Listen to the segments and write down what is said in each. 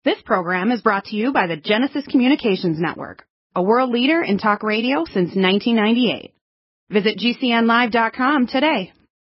This program is brought to you by the Genesis Communications Network, a world leader in talk radio since 1998. Visit GCNlive.com today.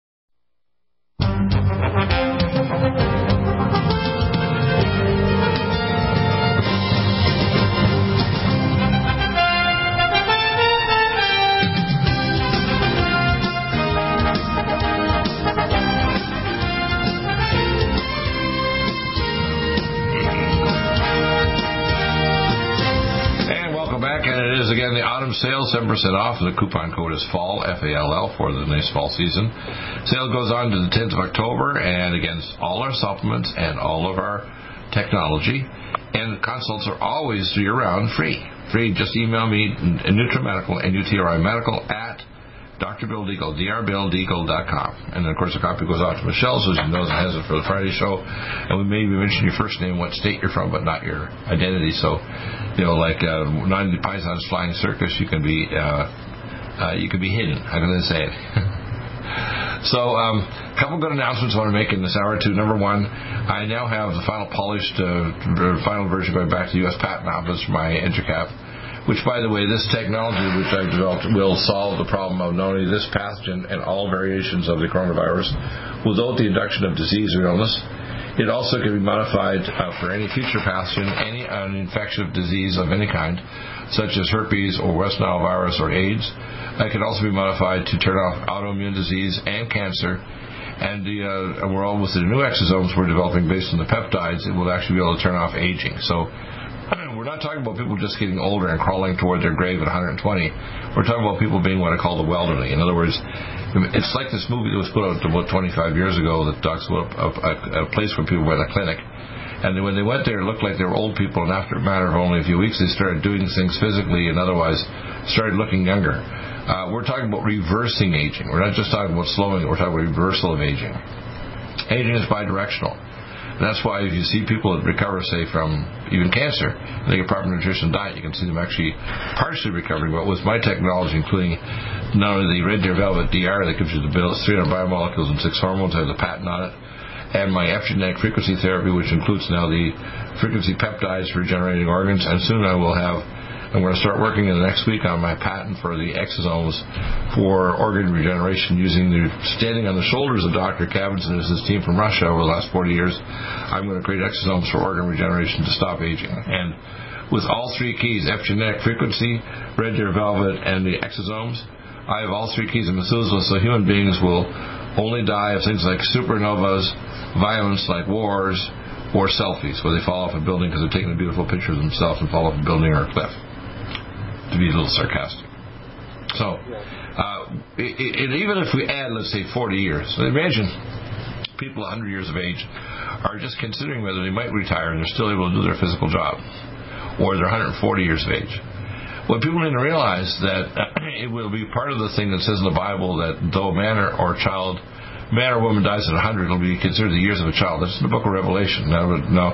Again, the autumn sale, 7% off, and the coupon code is FALL, F-A-L-L, for the nice fall season. Sale goes on to the 10th of October, and again, all our supplements and all of our technology. And consults are always year-round free. Just email me, NutriMedical, N-U-T-R-I Medical, at Dr. Bill Deagle, drbilldeagle.com. And then, of course, a copy goes out to Michelle, so she knows it has it for the Friday show. And we maybe mention your first name, what state you're from, but not your identity. So, like 90 Pythons Flying Circus, you can be hidden. How can I say it? So, a couple good announcements I want to make in this hour or two. Number one, I now have the final polished, final version going back to the U.S. Patent Office for my EduCap. Which, by the way, this technology which I've developed will solve the problem of not only this pathogen and all variations of the coronavirus without the induction of disease or illness. It also can be modified for any future pathogen, any infectious disease of any kind, such as herpes or West Nile virus or AIDS. It can also be modified to turn off autoimmune disease and cancer. And we're all with the new exosomes we're developing based on the peptides. It will actually be able to turn off aging. So we're not talking about people just getting older and crawling toward their grave at 120. We're talking about people being what I call the elderly. In other words, it's like this movie that was put out about 25 years ago that talks about a place where people went, a clinic. And when they went there, it looked like they were old people, and after a matter of only a few weeks, they started doing things physically and otherwise started looking younger. We're talking about reversing aging. We're not just talking about slowing it. We're talking about reversal of aging. Aging is bidirectional. And that's why if you see people that recover, say, from even cancer, and they get proper nutrition and diet, you can see them actually partially recovering. But with my technology, including not only the Red Deer Velvet DR that gives you the 300 biomolecules and 6 hormones, I have the patent on it, and my epigenetic frequency therapy, which includes now the frequency peptides for regenerating organs, and soon I'm going to start working in the next week on my patent for the exosomes for organ regeneration standing on the shoulders of Dr. Kavins and his team from Russia over the last 40 years. I'm going to create exosomes for organ regeneration to stop aging. And with all three keys, epigenetic frequency, Red Deer Velvet, and the exosomes, I have all three keys of Methuselah, so human beings will only die of things like supernovas, violence like wars, or selfies, where they fall off a building because they're taking a beautiful picture of themselves and fall off a building or a cliff. To be a little sarcastic. So, even if we add, let's say, 40 years, so imagine people 100 years of age are just considering whether they might retire and they're still able to do their physical job, or they're 140 years of age. What people need to realize that it will be part of the thing that says in the Bible that though a man or woman dies at 100, it'll be considered the years of a child. That's in the book of Revelation. Now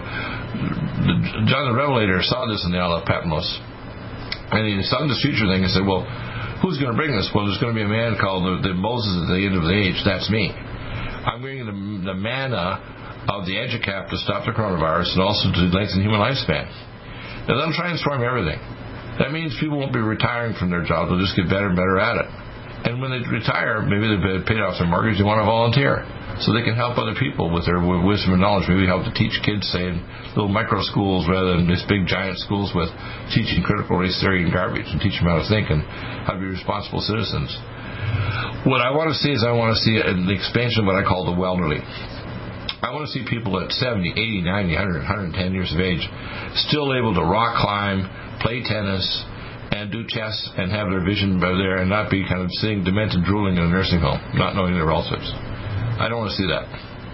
John the Revelator saw this in the Isle of Patmos. And he saw this future thing and said, well, who's going to bring this? Well, there's going to be a man called the Moses at the end of the age. That's me. I'm bringing the manna of the EduCap to stop the coronavirus and also to lengthen human lifespan. Now, that'll transform everything. That means people won't be retiring from their job. They'll just get better and better at it. And when they retire, maybe they've paid off their mortgage, they want to volunteer. So they can help other people with their wisdom and knowledge. Maybe help to teach kids, say, in little micro schools rather than these big giant schools with teaching critical race theory and garbage, and teach them how to think and how to be responsible citizens. What I want to see is the expansion of what I call the elderly. I want to see people at 70, 80, 90, 100, 110 years of age still able to rock climb, play tennis, and do chess and have their vision there and not be kind of sitting demented drooling in a nursing home, not knowing their relatives. I don't want to see that.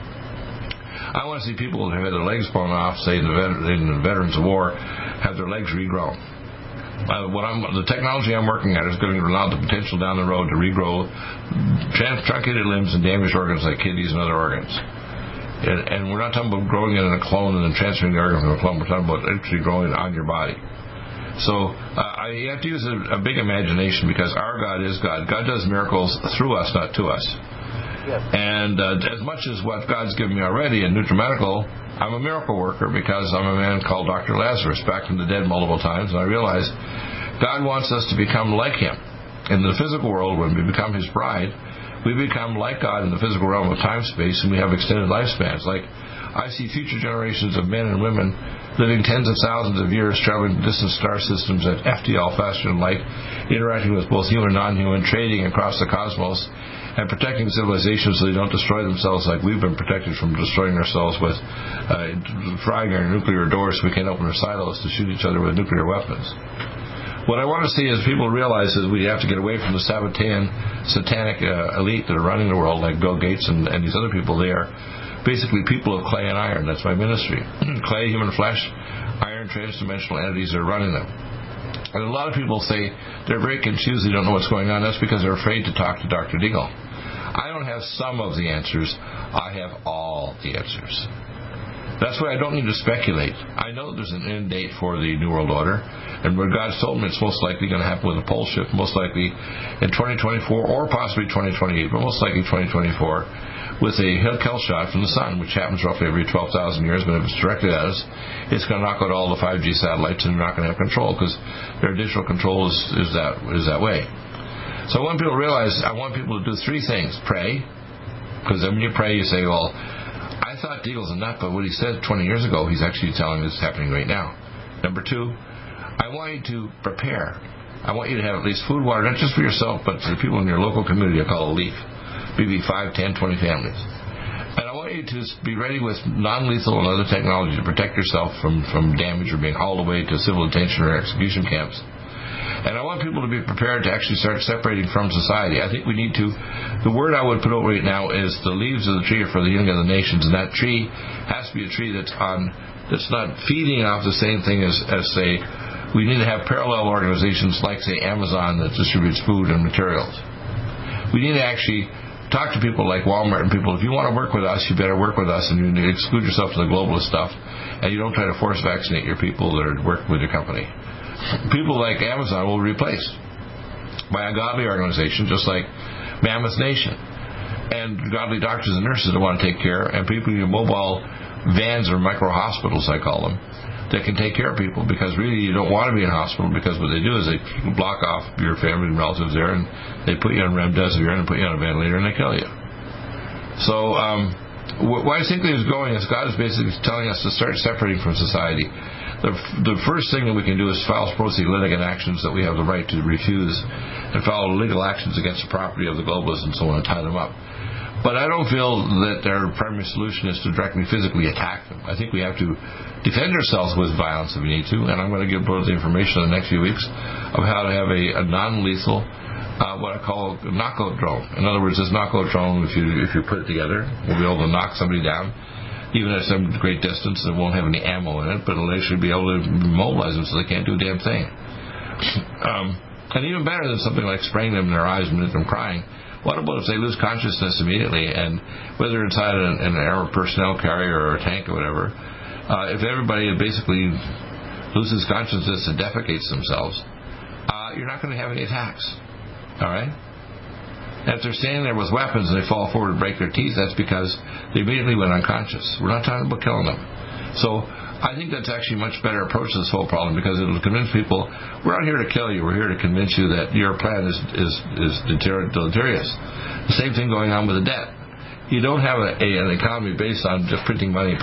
I want to see people who have had their legs blown off, say in the veterans of war, have their legs regrown. The technology I'm working at is going to allow the potential down the road to regrow truncated limbs and damaged organs like kidneys and other organs. And we're not talking about growing it in a clone and then transferring the organ from a clone. We're talking about actually growing it on your body. So you have to use a big imagination because our God is God. God does miracles through us, not to us. Yes. And as much as what God's given me already in NutriMedical, I'm a miracle worker because I'm a man called Dr. Lazarus, back from the dead multiple times, and I realize God wants us to become like Him. In the physical world, when we become His bride, we become like God in the physical realm of time-space, and we have extended lifespans. Like, I see future generations of men and women living tens of thousands of years, traveling distant star systems at FTL faster than light, interacting with both human and non-human, trading across the cosmos, and protecting civilizations so they don't destroy themselves like we've been protected from destroying ourselves with frying our nuclear doors so we can't open our silos to shoot each other with nuclear weapons. What I want to see is people realize that we have to get away from the Sabbatean satanic elite that are running the world, like Bill Gates and these other people. They are basically people of clay and iron. That's my ministry. Clay, human flesh, iron, transdimensional entities are running them. And a lot of people say they're very confused, they don't know what's going on. That's because they're afraid to talk to Dr. Deagle. I don't have some of the answers. I have all the answers. That's why I don't need to speculate. I know there's an end date for the New World Order, and where God's told me it's most likely going to happen with a pole shift, most likely in 2024 or possibly 2028, but most likely 2024, with a Hell shot from the sun, which happens roughly every 12,000 years, but if it's directed at us, it's going to knock out all the 5G satellites, and we're not going to have control because their digital control is that way. So I want people to realize, I want people to do three things. Pray, because when you pray, you say, well, I thought Deagle's a nut, but what he said 20 years ago, he's actually telling us happening right now. Number two, I want you to prepare. I want you to have at least food, water, not just for yourself, but for the people in your local community. I call it a LEAF. Maybe 5, 10, 20 families. And I want you to be ready with non-lethal and other technology to protect yourself from damage or being hauled away to civil detention or execution camps. And I want people to be prepared to actually start separating from society. I think we need to, the word I would put out right now is the leaves of the tree are for the healing of the nations, and that tree has to be a tree that's not feeding off the same thing as say, we need to have parallel organizations like, say, Amazon that distributes food and materials. We need to actually talk to people like Walmart and people, if you want to work with us, you better work with us, and you need to exclude yourself to the globalist stuff, and you don't try to force vaccinate your people that are working with your company. People like Amazon will be replaced by a godly organization just like Mammoth Nation, and godly doctors and nurses that want to take care, and people in mobile vans or micro hospitals, I call them, that can take care of people, because really you don't want to be in a hospital, because what they do is they block off your family and relatives there, and they put you on remdesivir and put you on a ventilator and they kill you. So why I think this is going is God is basically telling us to start separating from society. The first thing that we can do is file litigant actions that we have the right to refuse, and file legal actions against the property of the globalists and so on, and tie them up. But I don't feel that their primary solution is to directly physically attack them. I think we have to defend ourselves with violence if we need to, and I'm going to give both the information in the next few weeks of how to have a non-lethal, what I call a knockout drone. In other words, this knockout drone, if you put it together, will be able to knock somebody down, even at some great distance. It won't have any ammo in it, but it'll actually be able to immobilize them so they can't do a damn thing. And even better than something like spraying them in their eyes and making them crying, what about if they lose consciousness immediately, and whether inside an armored personnel carrier or a tank or whatever, if everybody basically loses consciousness and defecates themselves, you're not going to have any attacks. All right? And if they're standing there with weapons and they fall forward and break their teeth, that's because they immediately went unconscious. We're not talking about killing them. So I think that's actually a much better approach to this whole problem, because it'll convince people, we're not here to kill you, we're here to convince you that your plan is deleterious. The same thing going on with the debt. You don't have an economy based on just printing money.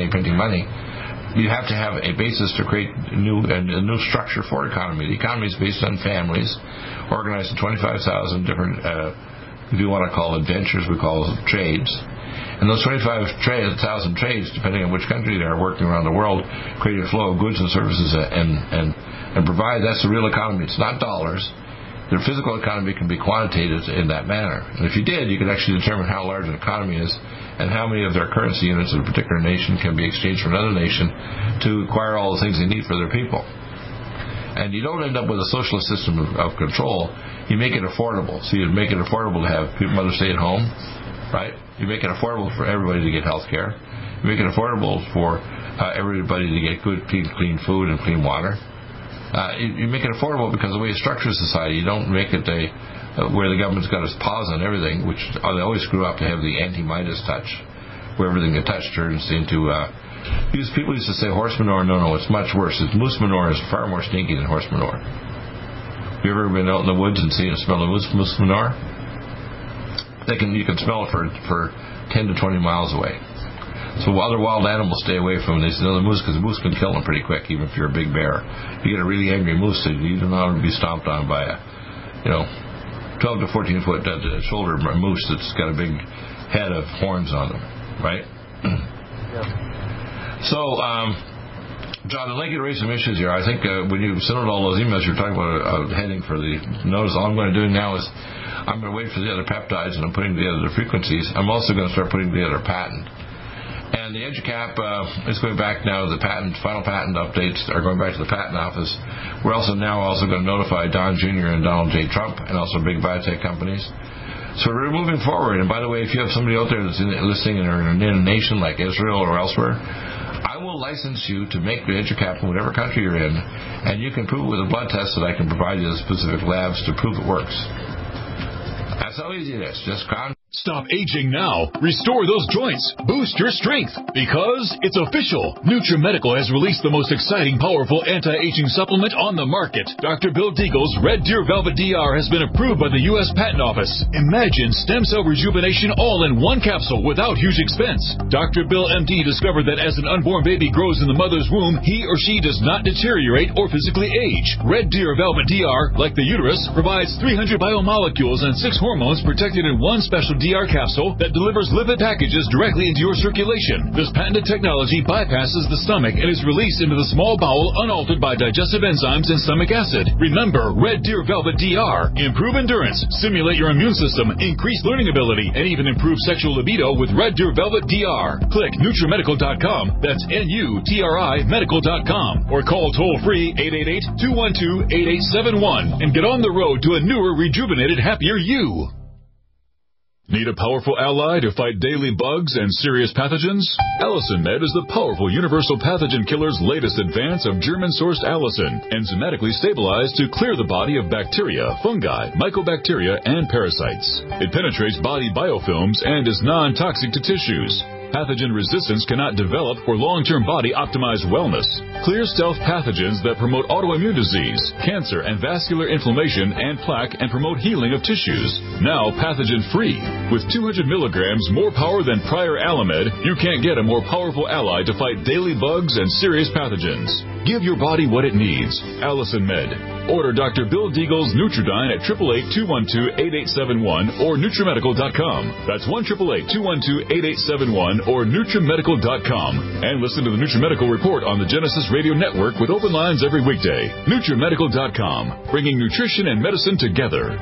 You have to have a basis to create a new structure for economy. The economy is based on families, organized in 25,000 different, if you want to call it ventures, we call it trades. And those 25,000 trades, depending on which country they are, working around the world, create a flow of goods and services and provide. That's the real economy. It's not dollars. Their physical economy can be quantitated in that manner. And if you did, you could actually determine how large an economy is and how many of their currency units of a particular nation can be exchanged from another nation to acquire all the things they need for their people. And you don't end up with a socialist system of control. You make it affordable. So you make it affordable to have mothers stay at home, right? You make it affordable for everybody to get health care. You make it affordable for everybody to get good, clean food and clean water. You make it affordable because of the way you structure society. You don't make it a where the government's got its paws on everything, which they always screw up to have the anti-Midas touch, where everything you touch turns into... people used to say horse manure. No, it's much worse. Moose manure is far more stinky than horse manure. Have you ever been out in the woods and seen a smell of moose manure? You can smell it for 10 to 20 miles away. So other wild animals stay away from them. They say, no, the moose, because the moose can kill them pretty quick, even if you're a big bear. If you get a really angry moose, you don't want to be stomped on by a, 12 to 14 foot shoulder moose that's got a big head of horns on them, right? Yeah. So, John, I'd like you to raise some issues here. I think when you sent out all those emails, you're talking about a heading for the notice. All I'm going to do now is I'm going to wait for the other peptides, and I'm putting together the frequencies. I'm also going to start putting together a patent. And the EduCap is going back now. The final patent updates are going back to the patent office. We're also going to notify Don Jr. and Donald J. Trump, and also big biotech companies. So we're moving forward. And by the way, if you have somebody out there that's listening in a nation like Israel or elsewhere, I will license you to make the EduCap in whatever country you're in, and you can prove it with a blood test that I can provide you the specific labs to prove it works. That's how easy it is. Just Stop aging now. Restore those joints. Boost your strength. Because it's official. NutriMedical has released the most exciting, powerful anti-aging supplement on the market. Dr. Bill Deagle's Red Deer Velvet DR has been approved by the U.S. Patent Office. Imagine stem cell rejuvenation all in one capsule without huge expense. Dr. Bill MD discovered that as an unborn baby grows in the mother's womb, he or she does not deteriorate or physically age. Red Deer Velvet DR, like the uterus, provides 300 biomolecules and 6 hormones protected in one special DR capsule that delivers lipid packages directly into your circulation. This patented technology bypasses the stomach and is released into the small bowel unaltered by digestive enzymes and stomach acid. Remember, Red Deer Velvet DR. Improve endurance, stimulate your immune system, increase learning ability, and even improve sexual libido with Red Deer Velvet DR. Click NutriMedical.com. That's NUTRI Medical.com. Or call toll-free 888-212-8871 and get on the road to a newer, rejuvenated, happier you. Need a powerful ally to fight daily bugs and serious pathogens? Allicin Med is the powerful universal pathogen killer's latest advance of German-sourced allicin, enzymatically stabilized to clear the body of bacteria, fungi, mycobacteria, and parasites. It penetrates body biofilms and is non-toxic to tissues. Pathogen resistance cannot develop for long-term body-optimized wellness. Clear stealth pathogens that promote autoimmune disease, cancer, and vascular inflammation and plaque and promote healing of tissues. Now pathogen-free. With 200 milligrams more power than prior Alamed, you can't get a more powerful ally to fight daily bugs and serious pathogens. Give your body what it needs. Allicin Med. Order Dr. Bill Deagle's Nutridyne at 888-212-8871 or NutriMedical.com. That's 1-888-212-8871 or NutriMedical.com. And listen to the NutriMedical Report on the Genesis Radio Network with open lines every weekday. NutriMedical.com, bringing nutrition and medicine together.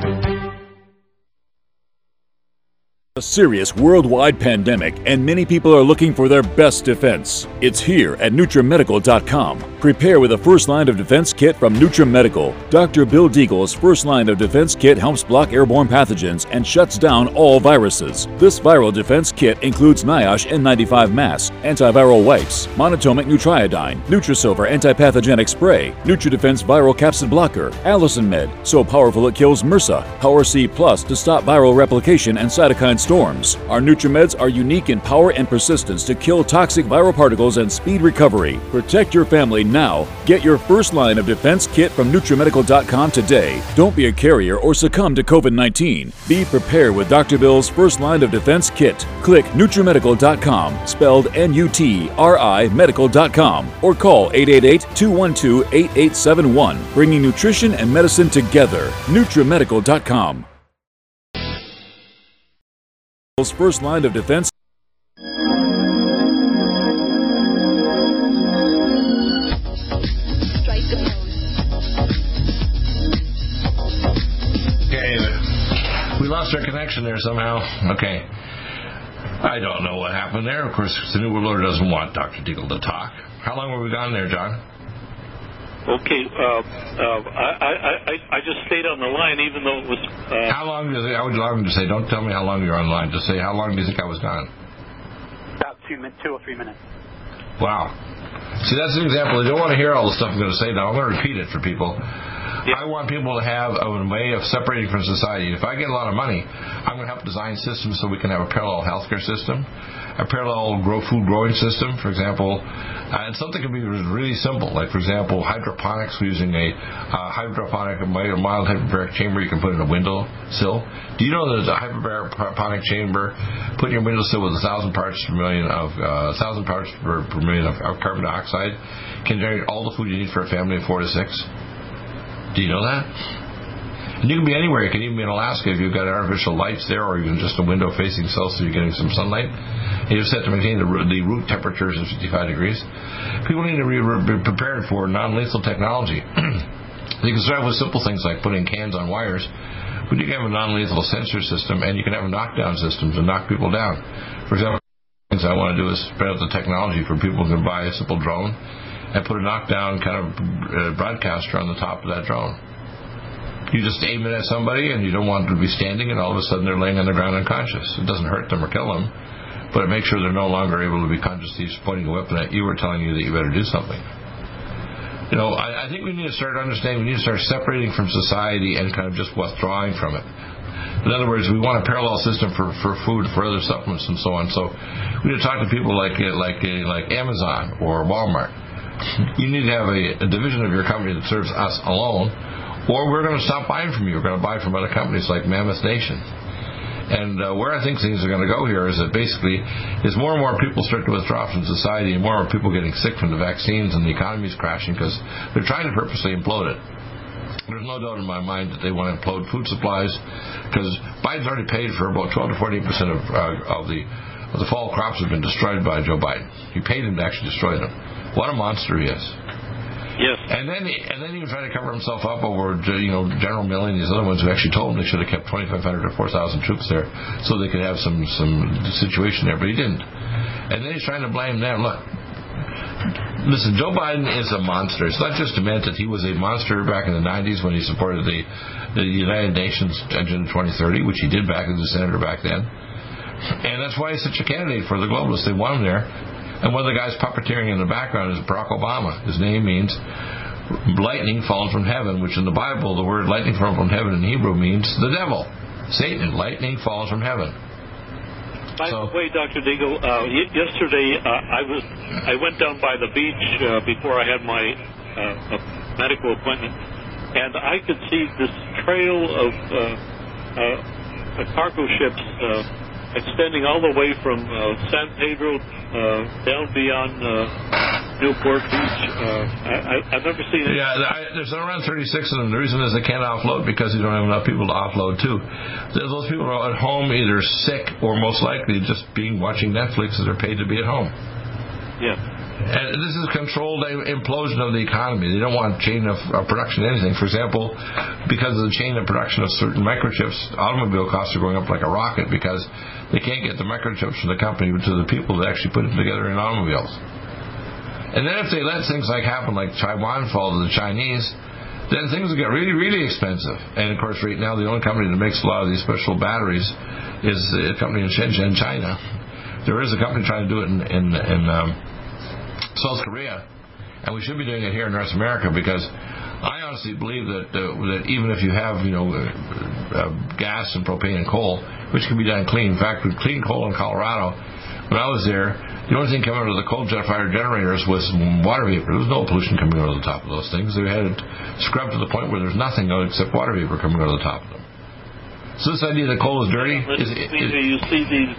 A serious worldwide pandemic, and many people are looking for their best defense. It's here at NutriMedical.com. Prepare with a first line of defense kit from NutriMedical. Dr. Bill Deagle's first line of defense kit helps block airborne pathogens and shuts down all viruses. This viral defense kit includes NIOSH N95 mask, antiviral wipes, monatomic Nutriodine, Nutrisilver antipathogenic spray, NutriDefense viral capsid blocker, Allicin Med, so powerful it kills MRSA, Power C Plus to stop viral replication and cytokine storms. Our NutriMeds are unique in power and persistence to kill toxic viral particles and speed recovery. Protect your family now. Get your first line of defense kit from NutriMedical.com today. Don't be a carrier or succumb to COVID-19. Be prepared with Dr. Bill's first line of defense kit. Click NutriMedical.com, spelled N-U-T-R-I Medical.com, or call 888-212-8871, bringing nutrition and medicine together. NutriMedical.com. First line of defense. Okay, we lost our connection there somehow. Okay. I don't know what happened there. Of course, the New World Order doesn't want Dr. Deagle to talk. How long were we gone there, John? Okay, I just stayed on the line even though it was... How long do I would allow him to say, don't tell me how long you're on the line, just say, how long do you think I was gone? About 2 or 3 minutes. Wow. See, that's an example. They don't want to hear all the stuff I'm going to say now. I'm going to repeat it for people. I want people to have a way of separating from society. If I get a lot of money, I'm going to help design systems so we can have a parallel healthcare system, a parallel food growing system, for example. And something can be really simple, like, for example, hydroponics using a mild hyperbaric chamber you can put in a windowsill. Do you know that a hyperbaric chamber, put in your windowsill with 1,000 parts per million of carbon dioxide, can generate all the food you need for a family of 4 to 6? Do you know that? And you can be anywhere. You can even be in Alaska if you've got artificial lights there, or even just a window facing south so you're getting some sunlight. And you're set to maintain the root temperatures of 55 degrees. People need to be prepared for non-lethal technology. You can start with simple things like putting cans on wires, but you can have a non-lethal sensor system, and you can have a knockdown system to knock people down. For example, things I want to do is spread out the technology for people who can buy a simple drone and put a knockdown kind of broadcaster on the top of that drone. You just aim it at somebody, and you don't want them to be standing, and all of a sudden they're laying on the ground unconscious. It doesn't hurt them or kill them, but it makes sure they're no longer able to be conscious. He's pointing a weapon at you or telling you that you better do something. You know, I think we need to start understanding, we need to start separating from society and kind of just withdrawing from it. In other words, we want a parallel system for food, for other supplements, and so on. So we need to talk to people like Amazon or Walmart. You need to have a division of your company that serves us alone, or we're going to stop buying from you. We're going to buy from other companies like Mammoth Nation. And where I think things are going to go here is that basically, as more and more people start to withdraw from society and more and more people getting sick from the vaccines and the economy is crashing because they're trying to purposely implode it. There's no doubt in my mind that they want to implode food supplies because Biden's already paid for about 12 to 14% of the fall crops have been destroyed by Joe Biden. He paid him to actually destroy them. What a monster he is. Yes. And then he was trying to cover himself up over, General Milley and these other ones who actually told him they should have kept 2,500 or 4,000 troops there so they could have some situation there, but he didn't. And then he's trying to blame them. Look, listen, Joe Biden is a monster. It's not just meant that he was a monster back in the 90s when he supported the United Nations Agenda 2030, which he did back as a senator back then. And that's why he's such a candidate for the globalists. They want him there. And one of the guys puppeteering in the background is Barack Obama. His name means lightning fallen from heaven, which in the Bible, the word lightning fallen from heaven in Hebrew means the devil. Satan, lightning falls from heaven. By the way, Dr. Deagle, yesterday I went down by the beach before I had my medical appointment, and I could see this trail of cargo ships extending all the way from San Pedro down beyond Newport Beach. I've never seen it. Yeah, there's around 36 of them. The reason is they can't offload because you don't have enough people to offload to. Those people are at home either sick or most likely just watching Netflix as they're paid to be at home. Yeah. And this is controlled implosion of the economy. They don't want chain of production of anything. For example, because of the chain of production of certain microchips, automobile costs are going up like a rocket because they can't get the microchips from the company to the people that actually put them together in automobiles. And then if they let things happen like Taiwan fall to the Chinese, then things will get really, really expensive. And of course, right now, the only company that makes a lot of these special batteries is a company in Shenzhen, China. There is a company trying to do it in South Korea, and we should be doing it here in North America because I honestly believe that even if you have gas and propane and coal, which can be done clean. In fact, with clean coal in Colorado, when I was there, the only thing coming out of the coal-fired generators was water vapor. There was no pollution coming out of the top of those things. They had it scrubbed to the point where there's nothing except water vapor coming out of the top of them. So this idea that coal is dirty you see these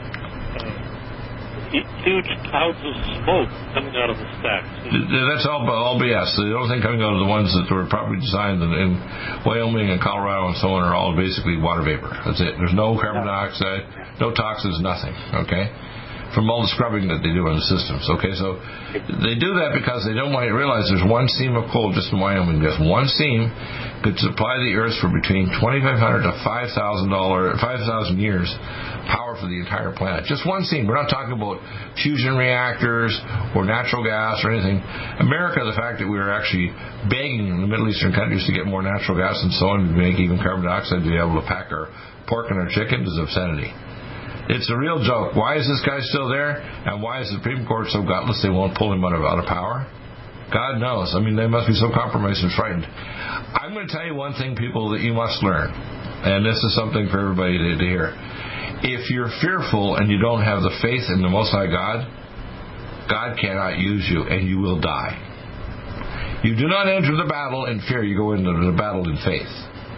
huge clouds of smoke coming out of the stacks. That's all BS. The only thing coming out of the ones that were properly designed in Wyoming and Colorado and so on are all basically water vapor. That's it. There's no carbon dioxide, no toxins, nothing. Okay? From all the scrubbing that they do in the systems. Okay, so they do that because they don't want you to realize there's one seam of coal just in Wyoming. Just one seam could supply the Earth for between $2,500 to $5,000 years power for the entire planet. Just one seam. We're not talking about fusion reactors or natural gas or anything. America, the fact that we are actually begging the Middle Eastern countries to get more natural gas and so on, to make even carbon dioxide to be able to pack our pork and our chicken, is obscenity. It's a real joke. Why is this guy still there? And why is the Supreme Court so gutless they won't pull him out of power? God knows. I mean, they must be so compromised and frightened. I'm going to tell you one thing, people, that you must learn. And this is something for everybody to hear. If you're fearful and you don't have the faith in the Most High God, God cannot use you, and you will die. You do not enter the battle in fear. You go into the battle in faith.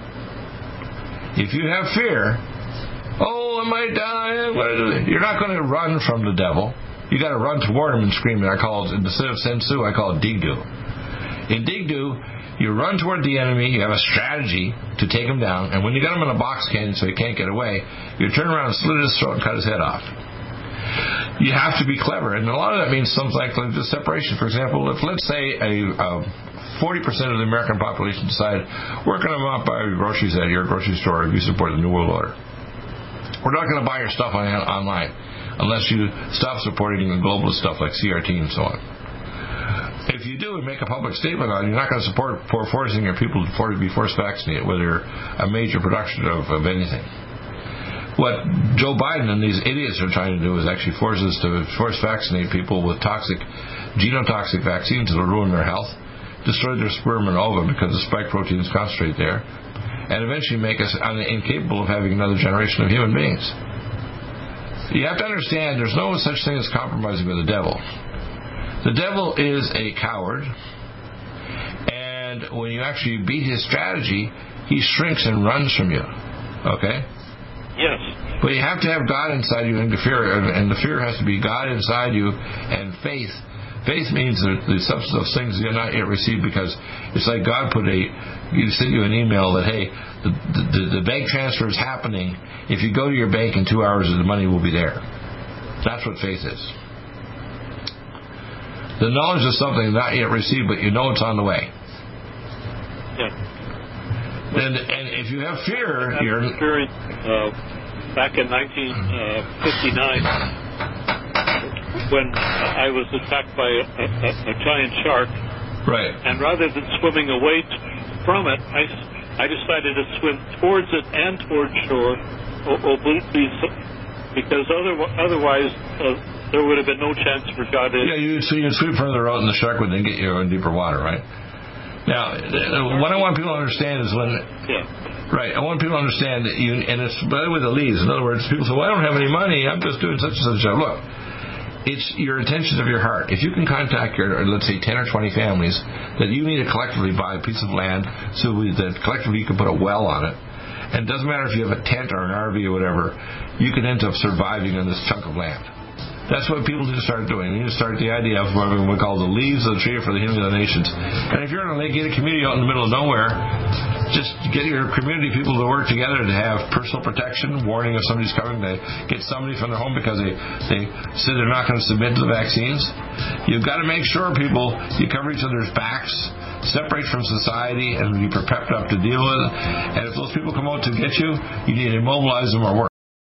If you have fear, I might die. You're not going to run from the devil. You got to run toward him and scream. And I call it, instead of sensu, I call it digdu. In digdu, you run toward the enemy. You have a strategy to take him down. And when you got him in a box canyon so he can't get away, you turn around and slit his throat and cut his head off. You have to be clever, and a lot of that means something like the separation. For example, if let's say 40% of the American population decide we're going to not buy groceries at your grocery store if you support the New World Order. We're not going to buy your stuff online unless you stop supporting the globalist stuff like CRT and so on. If you do and make a public statement on it, you're not going to support forcing your people to be forced vaccinated, whether a major production of anything. What Joe Biden and these idiots are trying to do is actually force vaccinate people with genotoxic vaccines that will ruin their health, destroy their sperm and ova because the spike proteins concentrate there, and eventually make us incapable of having another generation of human beings. You have to understand there's no such thing as compromising with the devil. The devil is a coward, and when you actually beat his strategy, he shrinks and runs from you. Okay? Yes. But you have to have God inside you and the fear has to be God inside you and faith. Faith means the substance of things you have not yet received, because it's like God sent you an email that, hey, the bank transfer is happening. If you go to your bank in 2 hours, the money will be there. That's what faith is. The knowledge of something not yet received, but you know it's on the way. Yeah. And if you have fear, you're experience back in 1959 when I was attacked by a giant shark. Right. And rather than swimming away from it, I decided to swim towards it and towards shore obliquely, because otherwise there would have been no chance for God to... Yeah, so you'd swim further out and the shark would then get you in deeper water, right? Now, what I want people to understand is when... Yeah. Right, I want people to understand that and it's better with the leads. In other words, people say, well, I don't have any money, I'm just doing such and such a job. Look, it's your intentions of your heart. If you can contact let's say, 10 or 20 families that you need to collectively buy a piece of land so that collectively you can put a well on it, and it doesn't matter if you have a tent or an RV or whatever, you can end up surviving on this chunk of land. That's what people need to start doing. They need to start the idea of what we call the leaves of the tree for the healing of the nations. And if you're in a gated community out in the middle of nowhere, just get your community people to work together to have personal protection, warning if somebody's coming, to get somebody from their home because they said they're not going to submit to the vaccines. You've got to make sure, people, you cover each other's backs, separate from society, and be prepped up to deal with it. And if those people come out to get you, you need to immobilize them or work.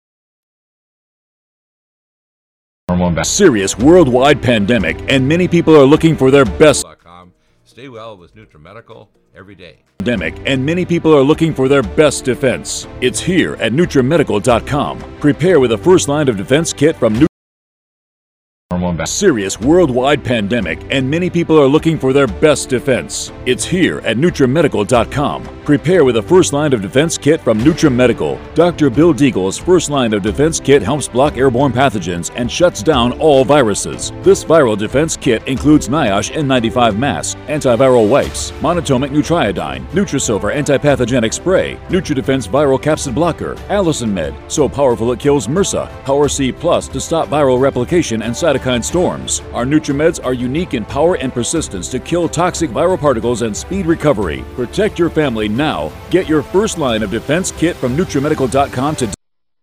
Serious worldwide pandemic, and many people are looking for their best. Stay well with NutriMedical every day. Pandemic, and many people are looking for their best defense. It's here at NutriMedical.com. Prepare with a first line of defense kit from Serious worldwide pandemic, and many people are looking for their best defense. It's here at NutriMedical.com. Prepare with a first line of defense kit from NutriMedical. Dr. Bill Deagle's first line of defense kit helps block airborne pathogens and shuts down all viruses. This viral defense kit includes NIOSH N95 mask, antiviral wipes, monatomic Nutriodine, Nutrisilver antipathogenic spray, NutriDefense viral capsid blocker, Allison Med, so powerful it kills MRSA, Power C Plus to stop viral replication and cytokine storms. Our NutriMeds are unique in power and persistence to kill toxic viral particles and speed recovery. Protect your family now. Get your first line of defense kit from NutriMedical.com today.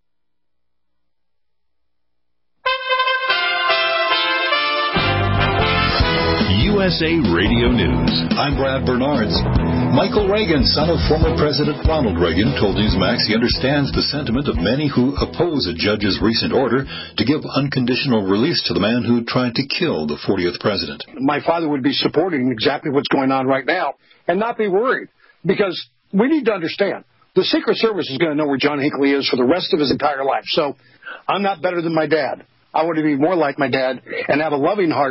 USA Radio News. I'm Brad Bernards. Michael Reagan, son of former President Ronald Reagan, told Newsmax he understands the sentiment of many who oppose a judge's recent order to give unconditional release to the man who tried to kill the 40th president. My father would be supporting exactly what's going on right now and not be worried, because we need to understand the Secret Service is going to know where John Hinckley is for the rest of his entire life. So I'm not better than my dad. I want to be more like my dad and have a loving heart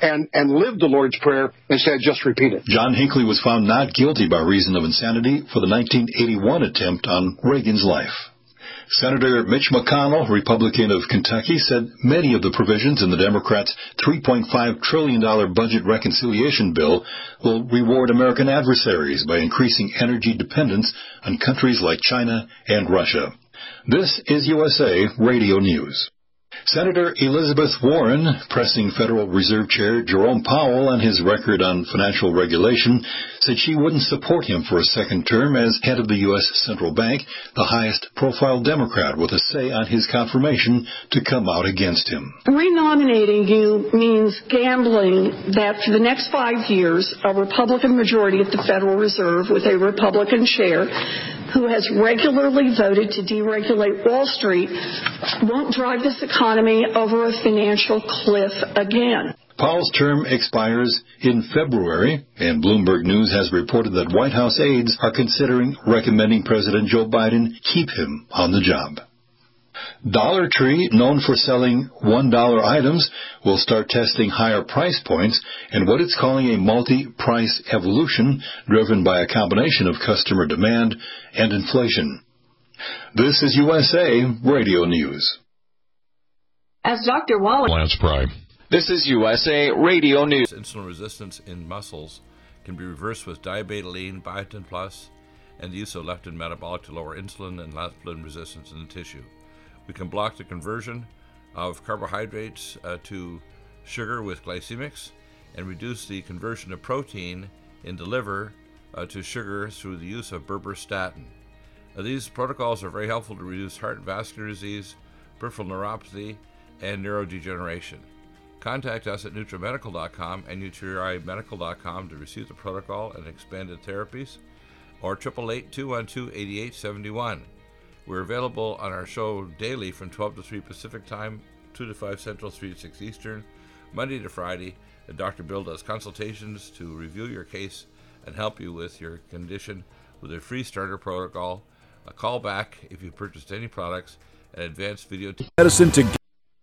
and live the Lord's Prayer instead of just repeat it. John Hinckley was found not guilty by reason of insanity for the 1981 attempt on Reagan's life. Senator Mitch McConnell, Republican of Kentucky, said many of the provisions in the Democrats' $3.5 trillion budget reconciliation bill will reward American adversaries by increasing energy dependence on countries like China and Russia. This is USA Radio News. Senator Elizabeth Warren, pressing Federal Reserve Chair Jerome Powell on his record on financial regulation, said she wouldn't support him for a second term as head of the U.S. Central Bank, the highest-profile Democrat with a say on his confirmation to come out against him. Renominating you means gambling that for the next 5 years, a Republican majority at the Federal Reserve with a Republican chair who has regularly voted to deregulate Wall Street won't drive this economy over a financial cliff again. Powell's term expires in February, and Bloomberg News has reported that White House aides are considering recommending President Joe Biden keep him on the job. Dollar Tree, known for selling $1 items, will start testing higher price points and what it's calling a multi-price evolution driven by a combination of customer demand and inflation. This is USA Radio News. As Dr. Wallace... Lance Pry. This is USA Radio News. Insulin resistance in muscles can be reversed with diabetoline, biotin plus, and the use of leptin metabolic to lower insulin and leptin resistance in the tissue. We can block the conversion of carbohydrates to sugar with glycemics and reduce the conversion of protein in the liver to sugar through the use of berberstatin. These protocols are very helpful to reduce heart and vascular disease, peripheral neuropathy, and neurodegeneration. Contact us at NutriMedical.com and NutriMedical.com to receive the protocol and expanded therapies, or 888-212-8871. We're available on our show daily from 12 to 3 Pacific Time, 2 to 5 Central, 3 to 6 Eastern, Monday to Friday. Dr. Bill does consultations to review your case and help you with your condition with a free starter protocol. A call back if you purchased any products, and advanced video medicine to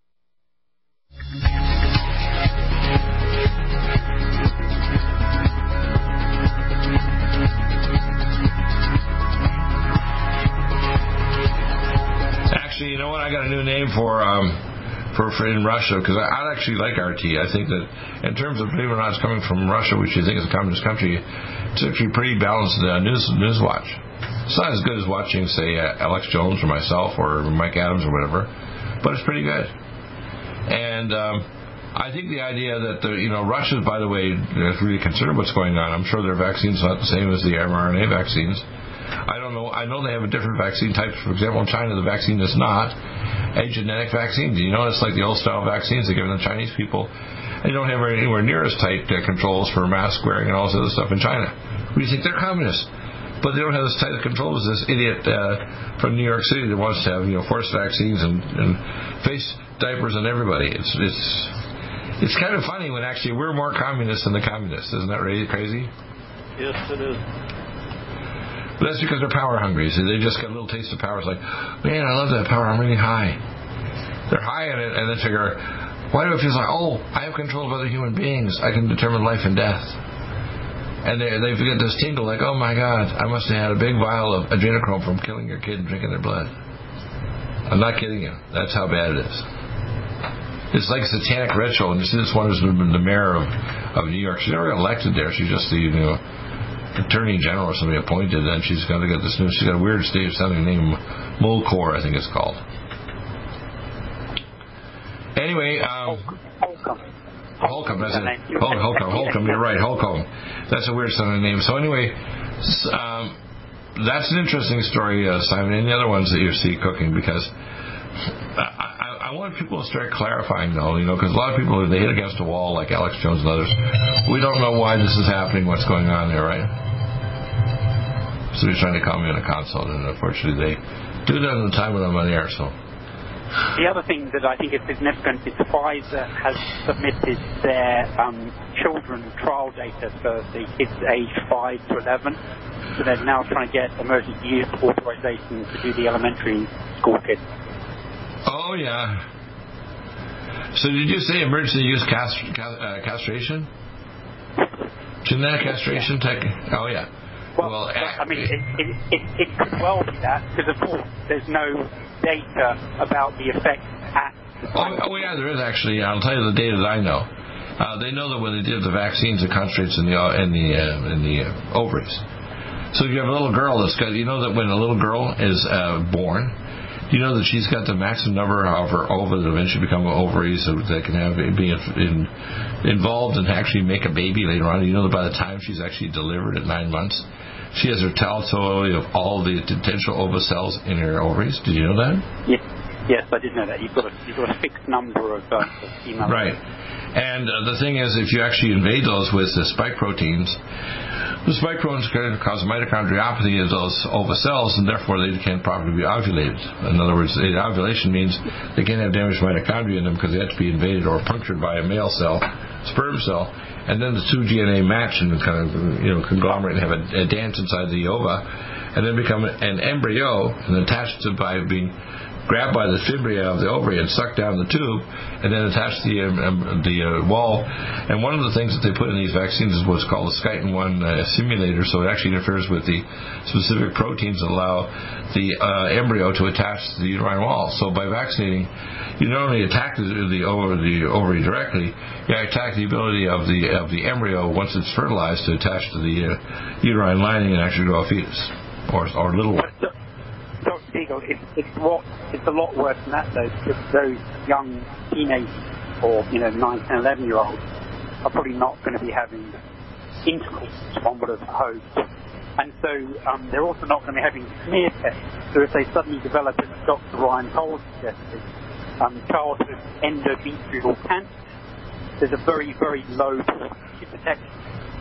Actually, you know what? I got a new name for in Russia, because I actually like RT. I think that in terms of, believe it or not, it's coming from Russia, which you think is a communist country, it's actually pretty balanced news watch. It's not as good as watching, say, Alex Jones or myself or Mike Adams or whatever, but it's pretty good. And I think the idea that Russia, by the way, is really concerned what's going on. I'm sure their vaccine's not the same as the mRNA vaccines. I don't know. I know they have a different vaccine type. For example, in China, the vaccine is not a genetic vaccine. You know, it's like the old-style vaccines they're giving the Chinese people. They don't have anywhere near as tight controls for mask wearing and all this other stuff in China. We think they're communists, but they don't have as tight a control as this idiot from New York City that wants to have forced vaccines and face diapers on everybody. It's kind of funny when actually we're more communists than the communists. Isn't that really crazy? Yes, it is. But that's because they're power hungry. So they just get a little taste of power. It's like, man, I love that power. I'm really high. They're high in it, and they figure, why do it feel like, I have control of other human beings. I can determine life and death. And they get this tingle like, oh my God, I must have had a big vial of adrenochrome from killing your kid and drinking their blood. I'm not kidding you. That's how bad it is. It's like a satanic ritual. And you see this one who's been the mayor of New York. She never got elected there. She's just the Attorney General or somebody appointed, and she's got to get this new. She's got a weird state sounding name, Mulcore, I think it's called. Anyway, Holcomb. That's it. Holcomb. You're right, Holcomb. That's a weird sounding name. So anyway, that's an interesting story, Simon. And the other ones that you see cooking, because I want people to start clarifying, though, because a lot of people, they hit against a wall, like Alex Jones and others. We don't know why this is happening, what's going on there, right? Somebody's trying to call me on a console, and unfortunately they do that in the time when I'm on the air, so. The other thing that I think is significant is Pfizer has submitted their children trial data for the kids aged 5 to 11. So they're now trying to get emergency use authorization to do the elementary school kids. Oh, yeah. So did you say emergency use castration? Genetic castration tech? Oh, yeah. Well, I mean, it could well be that, because, of course, there's no data about the effect at the time. Oh, yeah, there is actually. I'll tell you the data that I know. They know that when they did the vaccines, it concentrates in the ovaries. So if you have a little girl that's got, you know that when a little girl is born, you know that she's got the maximum number of her ova that eventually become ovaries that can be involved and actually make a baby later on. You know that by the time she's actually delivered at 9 months, she has her totality of all the potential ova cells in her ovaries. Did you know that? Yes, I did know that. You've got a fixed number of female. Right. And the thing is, if you actually invade those with the spike proteins, the spike proteins can cause mitochondriopathy of those ova cells, and therefore they can't properly be ovulated. In other words, ovulation means they can't have damaged mitochondria in them because they have to be invaded or punctured by a male cell, sperm cell, and then the two DNA match and kind of conglomerate and have a dance inside the ova, and then become an embryo and attached to by being grabbed by the fibria of the ovary and sucked down the tube, and then attached to the wall. And one of the things that they put in these vaccines is what's called a Skytin-1 simulator, so it actually interferes with the specific proteins that allow the embryo to attach to the uterine wall. So by vaccinating, you not only attack the ovary directly, you attack the ability of the embryo, once it's fertilized, to attach to the uterine lining and actually grow a fetus or little one. Dr. Deagle, it's a lot worse than that, though, because those young teenagers or 9, 10, 11-year-olds are probably not going to be having intercourse, one would have hoped. And so they're also not going to be having smear tests. So if they suddenly develop, as Dr. Ryan Cole suggested, childhood endometrial cancer, there's a very, very low protection.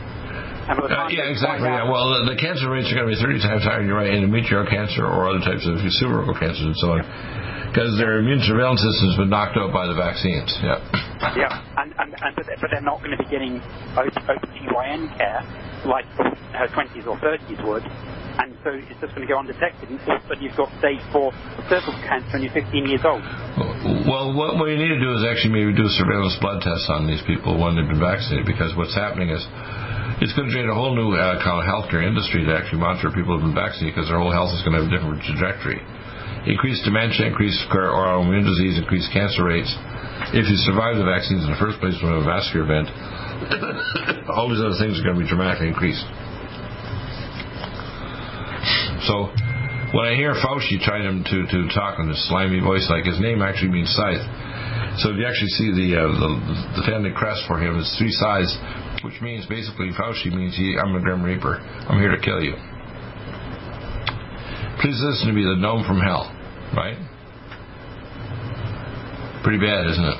Yeah, exactly. Yeah. Well, the cancer rates are going to be 30 times higher, you're right, endometrial cancer or other types of cervical cancers and so on, because their immune surveillance system has been knocked out by the vaccines. Yeah. Yeah, but they're not going to be getting OBGYN care like her 20s or 30s would, and so it's just going to go undetected. And all of a sudden you've got stage 4 cervical cancer and you're 15 years old. Well, what you need to do is actually maybe do surveillance blood tests on these people when they've been vaccinated, because what's happening is it's going to create a whole new kind of healthcare industry to actually monitor people who have been vaccinated, because their whole health is going to have a different trajectory. Increased dementia, increased autoimmune disease, increased cancer rates. If you survive the vaccines in the first place from a vascular event, all these other things are going to be dramatically increased. So when I hear Fauci trying to talk in this slimy voice, like his name actually means scythe. So if you actually see the family crest for him, it's 3 scythes, which means basically Fauci means I'm a Grim Reaper. I'm here to kill you. Please listen to me, the gnome from hell, right? Pretty bad, isn't it?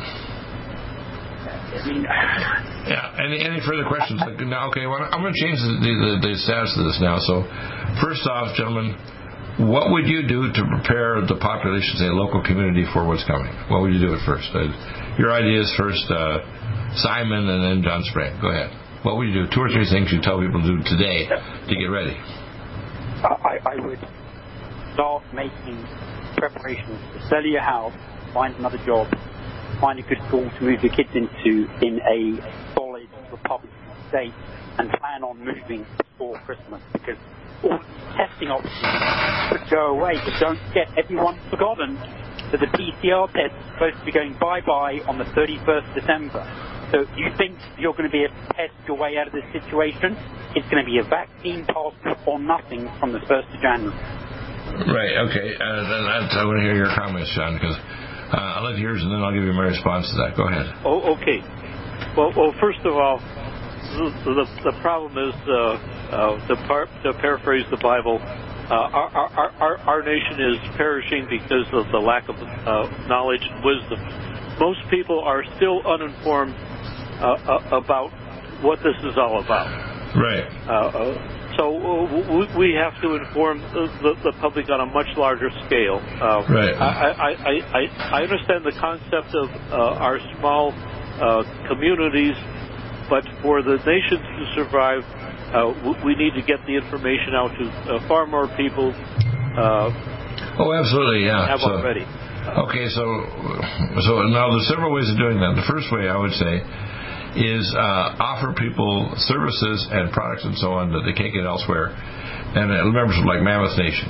Yeah. Any further questions? Now, okay, well, I'm going to change the status of this now. So, first off, gentlemen, what would you do to prepare the population, say, local community, for what's coming? What would you do at first? Your ideas first, Simon, and then John Sprague. Go ahead. What would you do? 2 or 3 things you tell people to do today to get ready. I would start making preparations to sell your house, find another job, find a good school to move your kids into in a solid Republican state, and plan on moving before Christmas, because all testing options could go away. But don't get everyone forgotten that the PCR test is supposed to be going bye-bye on the 31st December. So you think you're going to be able to test your way out of this situation? It's going to be a vaccine passport or nothing from the 1st of January. Right, okay. I want to hear your comments, John, because I'll let yours and then I'll give you my response to that. Go ahead. Oh, okay. Well, first of all, the problem is, to paraphrase the Bible, our nation is perishing because of the lack of knowledge and wisdom. Most people are still uninformed about what this is all about. Right. So we have to inform the public on a much larger scale. Right. I understand the concept of our small communities, but for the nation to survive, we need to get the information out to far more people. Oh, absolutely, yeah. Have already. Okay, so now there's several ways of doing that. The first way I would say is offer people services and products and so on that they can't get elsewhere, and members like Mammoth Nation.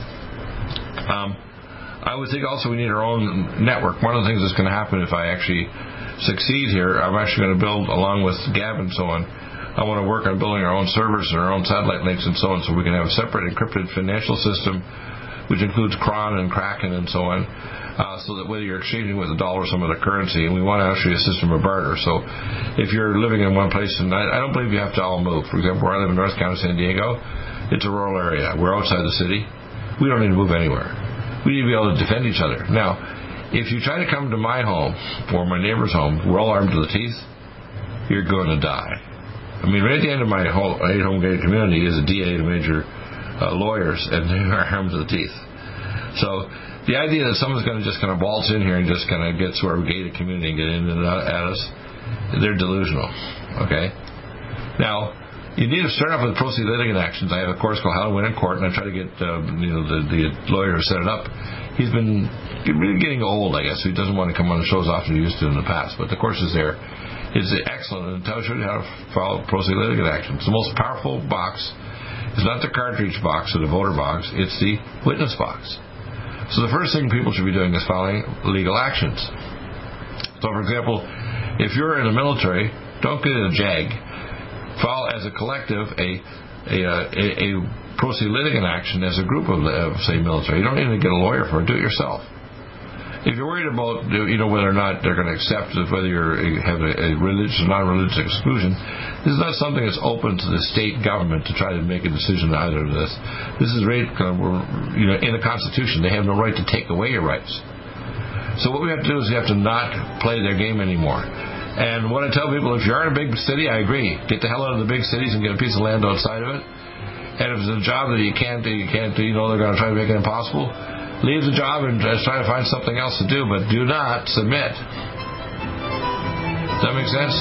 I would think also we need our own network. One of the things that's going to happen if I actually succeed here, I'm actually going to build, along with Gab and so on, I want to work on building our own servers and our own satellite links and so on, so we can have a separate encrypted financial system, which includes Kron and Kraken and so on, so that whether you're exchanging with a dollar or some other currency, and we want actually a system of barter. So if you're living in one place, and I don't believe you have to all move. For example, where I live in North County, San Diego, it's a rural area. We're outside the city. We don't need to move anywhere. We need to be able to defend each other. Now, if you try to come to my home or my neighbor's home, we're all armed to the teeth, you're going to die. I mean, right at the end of my whole 8-home gated community is a DA and major lawyers, and they are armed to the teeth. So the idea that someone's going to just kind of waltz in here and just kind of get to our gated community and get in and out at us, they're delusional. Okay? Now, you need to start off with pro se litigant actions. I have a course called How to Win in Court, and I try to get the lawyer who set it up. He's been really getting old, I guess, so he doesn't want to come on the show as often as he used to in the past. But the course is there. It's excellent, and it tells you how to file pro se litigant actions. The most powerful box is not the cartridge box or the voter box, it's the witness box. So the first thing people should be doing is filing legal actions. So, for example, if you're in the military, don't get in a JAG. File as a collective a pro se litigant action as a group of say, military. You don't need to get a lawyer for it. Do it yourself. If you're worried about whether or not they're going to accept whether you have a religious or non-religious exclusion, this is not something that's open to the state government to try to make a decision on either of this. This is right, in the Constitution. They have no right to take away your rights. So what we have to do is we have to not play their game anymore. And what I tell people, if you're in a big city, I agree. Get the hell out of the big cities and get a piece of land outside of it. And if it's a job that you can't do, they're going to try to make it impossible, leave the job and just try to find something else to do, but do not submit. Does that make sense?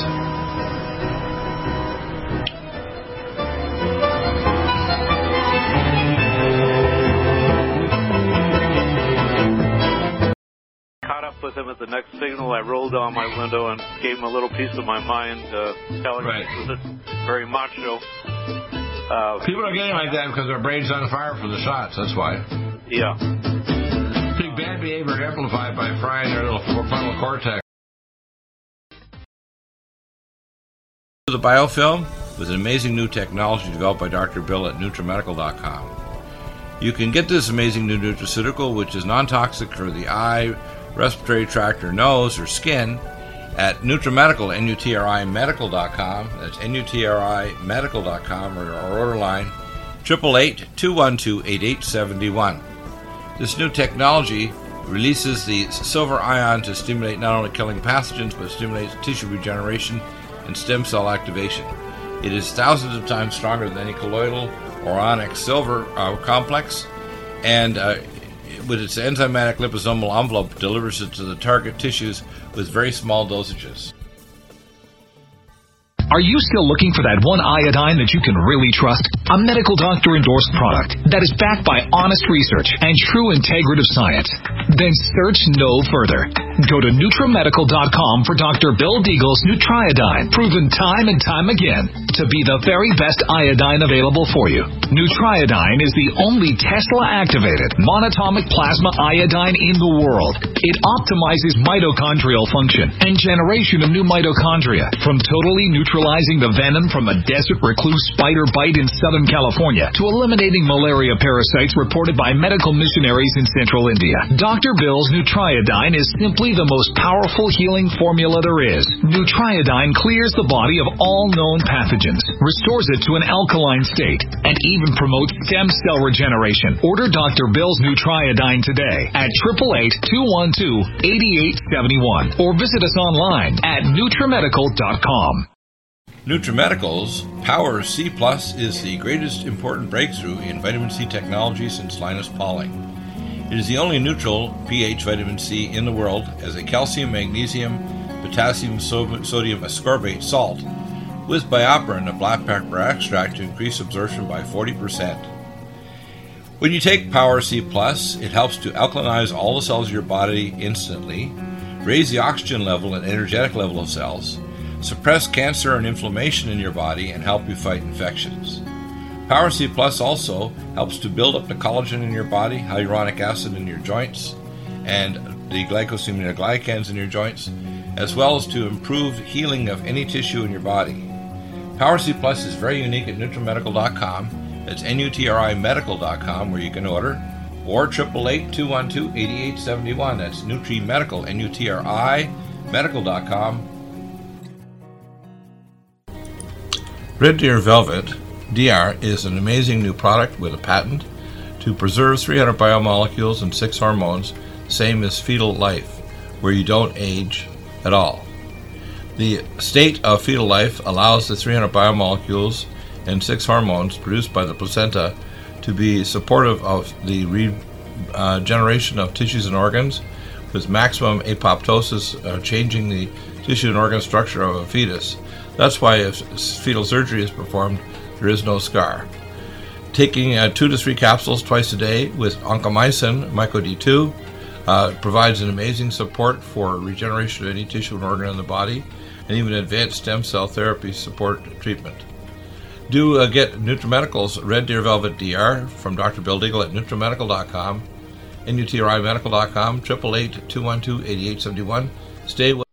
With him at the next signal, I rolled down my window and gave him a little piece of my mind, telling him this is very macho. People are getting like that because their brain's on fire for the shots. That's why. Yeah. Big bad behavior amplified by frying their little frontal cortex. The biofilm was an amazing new technology developed by Dr. Bill at NutriMedical.com. You can get this amazing new nutraceutical, which is non-toxic for the eye, respiratory tract, or nose, or skin, at NutriMedical, NutriMedical.com. That's NutriMedical.com, or our order line, 888-212-8871. This new technology releases the silver ion to stimulate not only killing pathogens, but stimulates tissue regeneration and stem cell activation. It is thousands of times stronger than any colloidal or onyx silver complex, and with its enzymatic liposomal envelope, delivers it to the target tissues with very small dosages. Are you still looking for that one iodine that you can really trust? A medical doctor endorsed product that is backed by honest research and true integrative science? Then search no further. Go to NutriMedical.com for Dr. Bill Deagle's Nutriodine, proven time and time again to be the very best iodine available for you. Nutriodine is the only Tesla-activated monatomic plasma iodine in the world. It optimizes mitochondrial function and generation of new mitochondria, from totally neutralizing the venom from a desert recluse spider bite in Southern California to eliminating malaria parasites reported by medical missionaries in Central India. Dr. Bill's Nutriodine is simply the most powerful healing formula there is. Nutriodine clears the body of all known pathogens, restores it to an alkaline state, and even promotes stem cell regeneration. Order Dr. Bill's Nutriodine today at 888-212-8871 or visit us online at NutriMedical.com. NutriMedical's Power C Plus is the greatest important breakthrough in vitamin C technology since Linus Pauling. It is the only neutral pH vitamin C in the world as a calcium, magnesium, potassium, sodium ascorbate salt with BioPerine, a black pepper extract, to increase absorption by 40%. When you take Power C Plus, it helps to alkalinize all the cells of your body instantly, raise the oxygen level and energetic level of cells, suppress cancer and inflammation in your body, and help you fight infections. Power C Plus also helps to build up the collagen in your body, hyaluronic acid in your joints, and the glycosaminoglycans in your joints, as well as to improve healing of any tissue in your body. Power C Plus is very unique at NutriMedical.com. It's NutriMedical.com where you can order, or 888-212-8871. That's NutriMedical, NUTRI, medical.com. Red Deer Velvet DR is an amazing new product with a patent to preserve 300 biomolecules and 6 hormones, same as fetal life, where you don't age at all. The state of fetal life allows the 300 biomolecules and 6 hormones produced by the placenta to be supportive of the regeneration of tissues and organs, with maximum apoptosis, changing the tissue and organ structure of a fetus. That's why if fetal surgery is performed, there is no scar. Taking 2 to 3 capsules twice a day with oncomycin, MycoD2, provides an amazing support for regeneration of any tissue and organ in the body, and even advanced stem cell therapy support treatment. Do get NutriMedical's Red Deer Velvet DR from Dr. Bill Deagle at NutriMedical.com, NUTRIMedical.com, 888-212-8871. Stay with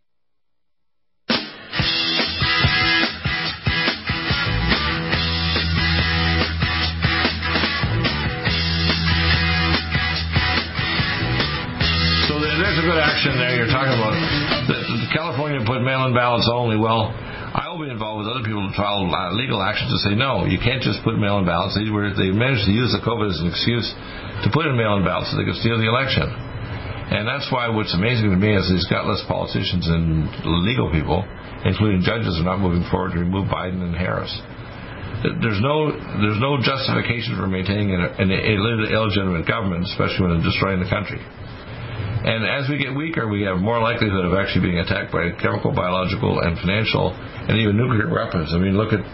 there. You're talking about the California put mail-in ballots only. Well, I will be involved with other people to file legal action to say no, you can't just put mail-in ballots. They managed to use the COVID as an excuse to put in mail-in ballots so they could steal the election. And that's why what's amazing to me is these gutless politicians and legal people, including judges, are not moving forward to remove Biden and Harris. There's no justification for maintaining an illegitimate government, especially when they're destroying the country. And as we get weaker, we have more likelihood of actually being attacked by chemical, biological, and financial, and even nuclear weapons. I mean, look at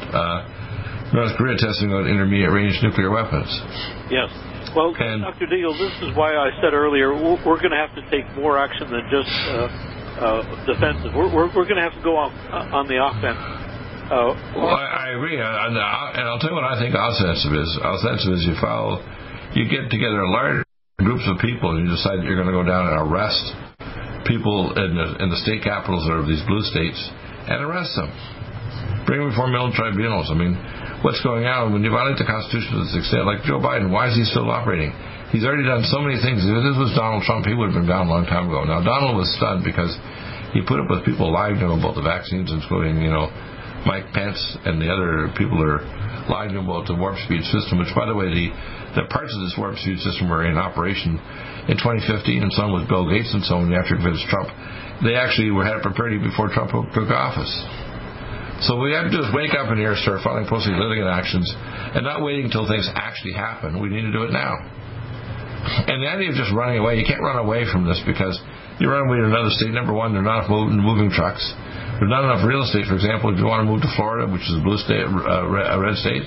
North Korea testing out intermediate-range nuclear weapons. Yes. Well, Dr. Deagle, this is why I said earlier we're going to have to take more action than just defensive. We're going to have to go on the offense. Well, I agree. And I'll tell you what I think offensive is. Offensive is you get together a large groups of people and you decide that you're going to go down and arrest people in the state capitals of these blue states and arrest them. Bring them before military tribunals. I mean, what's going on when you violate the Constitution to this extent? Like Joe Biden, why is he still operating? He's already done so many things. If this was Donald Trump, he would have been gone a long time ago. Now, Donald was stunned because he put up with people lying to him about the vaccines, including, Mike Pence and the other people are lying to him about the warp speed system, which, by the way, the parts of this warp speed system were in operation in 2015, and some with Bill Gates and so on after it was Trump. They actually had it prepared before Trump took office. So what we have to do is wake up in here, start filing posting litigant actions, and not waiting until things actually happen. We need to do it now. And the idea of just running away, you can't run away from this because you run away to another state. Number one, they're not moving trucks. There's not enough real estate. For example, if you want to move to Florida, which is a blue state, a red state,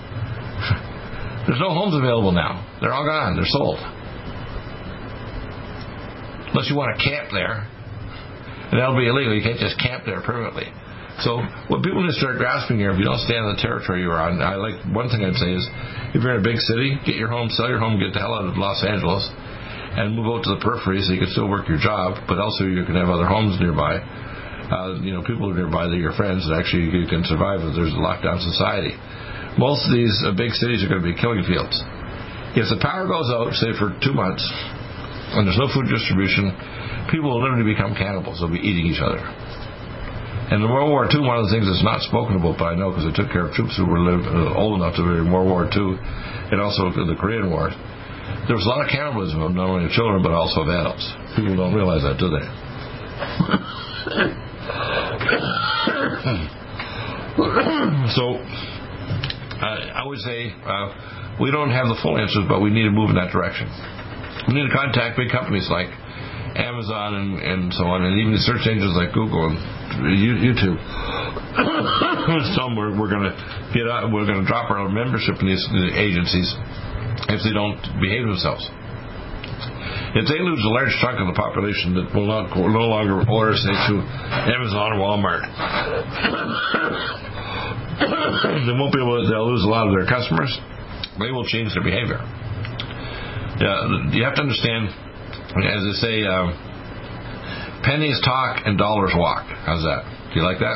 there's no homes available now. They're all gone. They're sold. Unless you want to camp there, and that'll be illegal. You can't just camp there permanently. So what people need to start grasping here, if you don't stay in the territory you're on, one thing I'd say is, if you're in a big city, get your home, sell your home, get the hell out of Los Angeles, and move out to the periphery so you can still work your job, but also you can have other homes nearby. People nearby that are your friends that actually you can survive if there's a lockdown society. Most of these big cities are going to be killing fields. If the power goes out, say for 2 months, and there's no food distribution, people will literally become cannibals. They'll be eating each other. And in World War II, one of the things that's not spoken about, but I know because I took care of troops who were old enough to be in World War II, and also the Korean War, there was a lot of cannibalism, not only of children, but also of adults. People don't realize that, do they? So, I would say we don't have the full answers, but we need to move in that direction. We need to contact big companies like Amazon and so on, and even search engines like Google and YouTube. Some we're going to drop our membership in these agencies if they don't behave themselves. If they lose a large chunk of the population that will no longer order, say, to Amazon or Walmart, they won't be able. They'll lose a lot of their customers. They will change their behavior. You have to understand, as they say, pennies talk and dollars walk. How's that? Do you like that?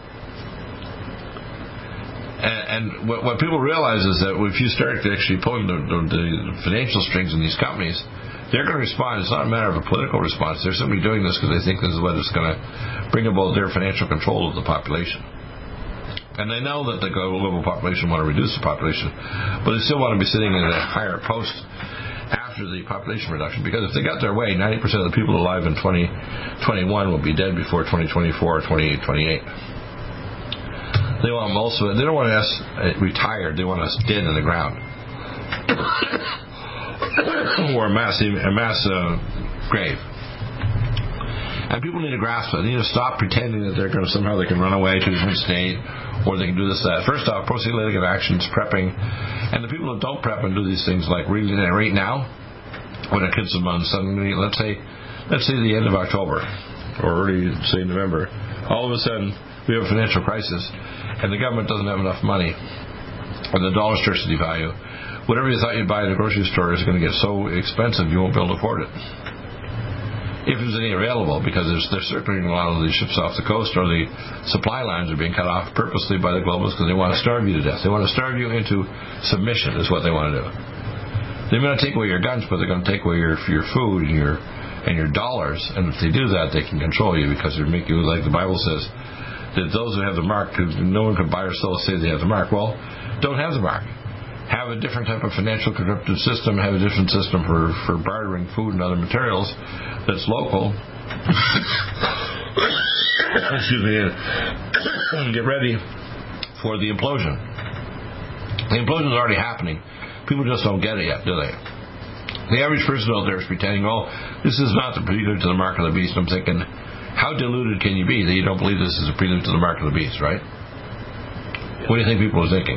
And what people realize is that if you start actually pulling the financial strings in these companies, they're going to respond. It's not a matter of a political response. They're simply doing this because they think this is what is going to bring about their financial control of the population. And they know that the global population want to reduce the population, but they still want to be sitting in a higher post after the population reduction, because if they got their way, 90% of the people alive in 2021 will be dead before 2024 or 2028. They want most of it. They don't want us retired. They want us dead in the ground, or a mass grave. And people need to grasp that. They need to stop pretending that they're going to somehow they can run away to a different state, or they can do this, that. First off, pro-litigant actions, prepping, and the people that don't prep and do these things, like right now, when it hits them on suddenly, let's say the end of October or early, say, November, all of a sudden we have a financial crisis, and the government doesn't have enough money, or the dollar starts to devalue. Whatever you thought you'd buy at a grocery store is going to get so expensive you won't be able to afford it. If there's any available, because they're circulating a lot of these ships off the coast, or the supply lines are being cut off purposely by the globalists because they want to starve you to death. They want to starve you into submission is what they want to do. They may not take away your guns, but they're going to take away your food and your dollars, and if they do that, they can control you, because they make you, like the Bible says, that those who have the mark, no one can buy or sell say they have the mark. Well, don't have the mark. Have a different type of financial corruptive system. Have a different system for bartering food and other materials that's local. Excuse me. And get ready for the implosion. The implosion is already happening. People just don't get it yet, do they? The average person out there is pretending, oh, this is not the prelude to the mark of the beast. I'm thinking, how deluded can you be that you don't believe this is a prelude to the mark of the beast, right? What do you think people are thinking?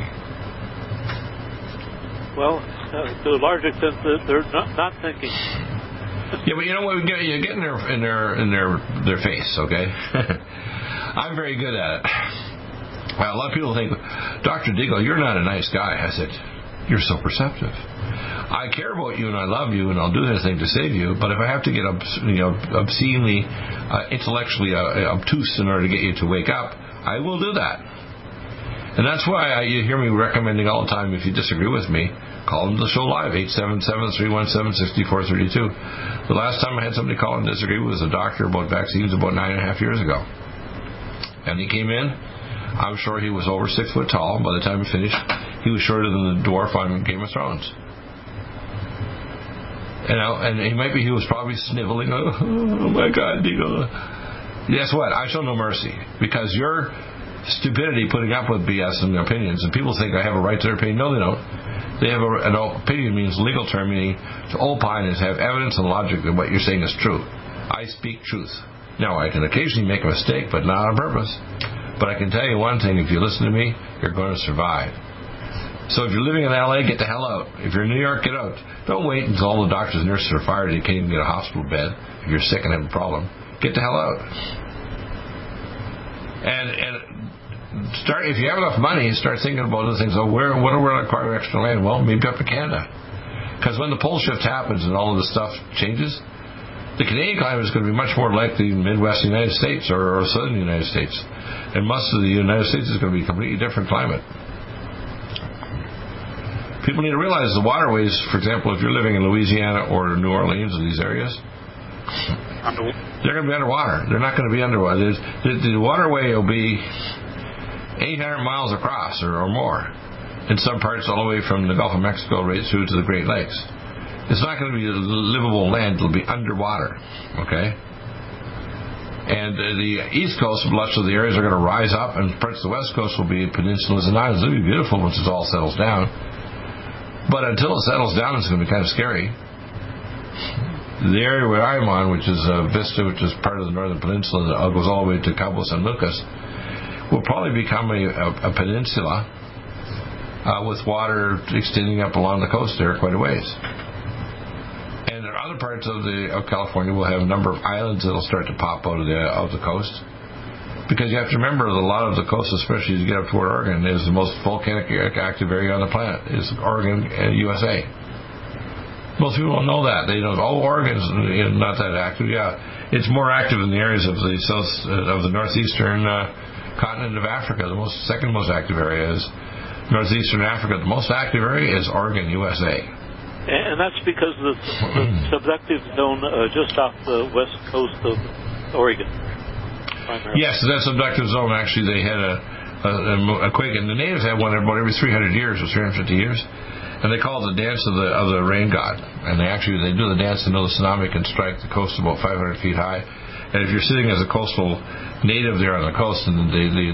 Well, to a large extent, they're not thinking. Yeah, but you know what? You get in their face, okay? I'm very good at it. Well, a lot of people think, Dr. Deagle, you're not a nice guy. I said, you're so perceptive. I care about you and I love you and I'll do anything to save you, but if I have to get obscenely, intellectually obtuse in order to get you to wake up, I will do that. And that's why you hear me recommending all the time, if you disagree with me, call into the show live, 877-317-6432. The last time I had somebody call and disagree was a doctor about vaccines about 9.5 years ago. And he came in. I'm sure he was over 6 foot tall. By the time he finished, he was shorter than the dwarf on Game of Thrones. And he was probably sniveling. Oh my God, Deagle. Guess what? I show no mercy, because your stupidity putting up with BS and opinions, and people think I have a right to their opinion. No, they don't. They have an opinion means legal term, meaning to opine is have evidence and logic that what you're saying is true. I speak truth. Now, I can occasionally make a mistake, but not on purpose. But I can tell you one thing: if you listen to me, you're going to survive. So if you're living in LA, get the hell out. If you're in New York, get out. Don't wait until all the doctors and nurses are fired and you can't even get a hospital bed if you're sick and have a problem. Get the hell out. And start, if you have enough money, start thinking about other things. Oh, what are we going to acquire extra land? Well, maybe up to Canada. Because when the pole shift happens and all of this stuff changes, the Canadian climate is going to be much more like the Midwest United States or Southern United States. And most of the United States is going to be a completely different climate. People need to realize the waterways, for example, if you're living in Louisiana or New Orleans or these areas, they're going to be underwater. They're not going to be underwater. The waterway will be 800 miles across or more. In some parts all the way from the Gulf of Mexico right through to the Great Lakes. It's not going to be livable land. It'll be underwater. Okay? And the east coast, lots of the areas are going to rise up, and parts of the west coast will be peninsulas and islands. It'll be beautiful once it all settles down. But until it settles down, it's going to be kind of scary. The area where I'm on, which is Vista, which is part of the Northern Peninsula that goes all the way to Cabo San Lucas, will probably become a peninsula with water extending up along the coast there quite a ways. And there are other parts of California will have a number of islands that will start to pop out of the coast. Because you have to remember that a lot of the coast, especially as you get up toward Oregon, is the most volcanic active area on the planet, is Oregon, USA. Most people don't know that. They don't. Oregon's not that active. Yeah, it's more active in the areas of the northeastern continent of Africa. The second most active area is northeastern Africa. The most active area is Oregon, USA. And that's because the subductive zone just off the west coast of Oregon. Primarily. Yes, that subductive zone. Actually, they had a quake, and the natives have one about every 300 years or 350 years. And they call it the dance of the rain god. And they do the dance until the tsunami can strike the coast about 500 feet high. And if you're sitting as a coastal native there on the coast, and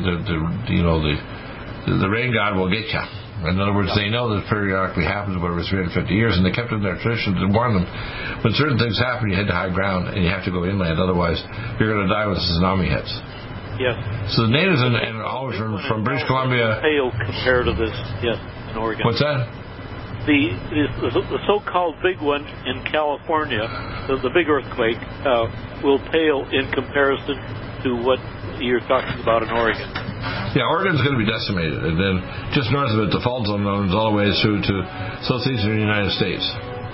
the rain god will get you. In other words, they know that periodically happens about every 350 years, and they kept in their tradition to warn them. When certain things happen, you head to high ground and you have to go inland. Otherwise, you're going to die when the tsunami hits. Yes. So the natives and all from British Columbia. Pale compared to this, yes, in Oregon. What's that? The so-called big one in California, the big earthquake, will pale in comparison to what you're talking about in Oregon. Yeah, Oregon's going to be decimated, and then just north of it, the fault zone runs all the way through to southeastern United States.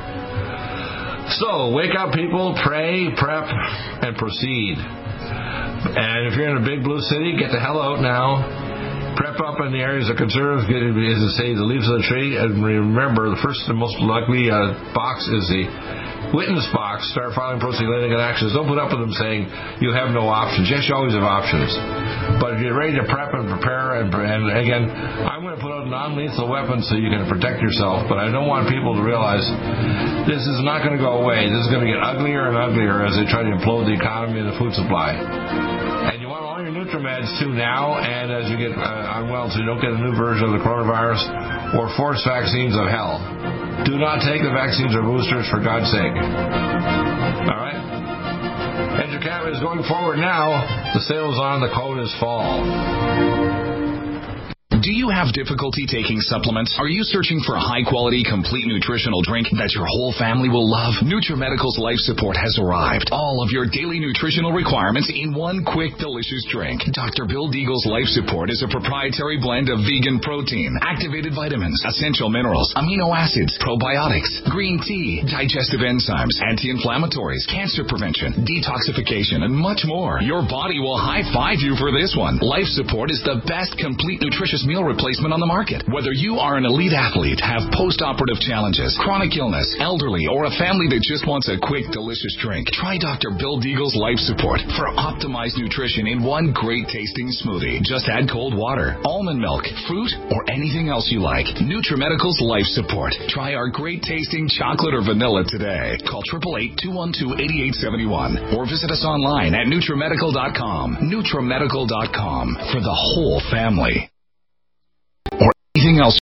So, wake up, people, pray, prep, and proceed. And if you're in a big blue city, get the hell out now. Prep up in the areas of conserve, as I say, the leaves of the tree. And remember, the first and most likely box is the witness box. Start filing prosecuting actions. Don't put up with them saying you have no options. Yes, you always have options. But if you're ready to prep and prepare, and again, I'm going to put out non-lethal weapons so you can protect yourself. But I don't want people to realize this is not going to go away. This is going to get uglier and uglier as they try to implode the economy and the food supply. And you want all your NutriMeds too now, and as you get unwell, so you don't get a new version of the coronavirus or forced vaccines of hell. Do not take the vaccines or boosters, for God's sake. All right? EduCap is going forward now. The sale is on. The code is fall. Do you have difficulty taking supplements? Are you searching for a high-quality, complete nutritional drink that your whole family will love? NutriMedical's Life Support has arrived. All of your daily nutritional requirements in one quick, delicious drink. Dr. Bill Deagle's Life Support is a proprietary blend of vegan protein, activated vitamins, essential minerals, amino acids, probiotics, green tea, digestive enzymes, anti-inflammatories, cancer prevention, detoxification, and much more. Your body will high-five you for this one. Life Support is the best complete nutritious meal replacement on the market. Whether you are an elite athlete, have post-operative challenges, chronic illness, elderly, or a family that just wants a quick, delicious drink, try Dr. Bill Deagle's Life Support for optimized nutrition in one great-tasting smoothie. Just add cold water, almond milk, fruit, or anything else you like. NutriMedical's Life Support. Try our great-tasting chocolate or vanilla today. Call 888-212-8871 or visit us online at NutriMedical.com. NutriMedical.com for the whole family. Or anything else.